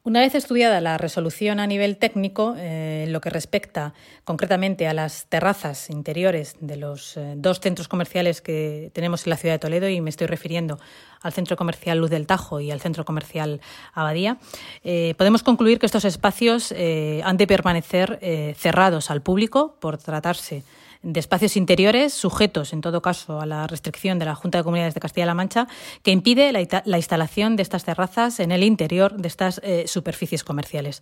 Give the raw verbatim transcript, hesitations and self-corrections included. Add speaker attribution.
Speaker 1: Una vez estudiada la resolución a nivel técnico, eh, en lo que respecta concretamente a las terrazas interiores de los eh, dos centros comerciales que tenemos en la ciudad de Toledo, y me estoy refiriendo al Centro Comercial Luz del Tajo y al Centro Comercial Abadía, eh, podemos concluir que estos espacios eh, han de permanecer eh, cerrados al público por tratarse de espacios interiores sujetos, en todo caso, a la restricción de la Junta de Comunidades de Castilla-La Mancha, que impide la, la instalación de estas terrazas en el interior de estas eh, superficies comerciales.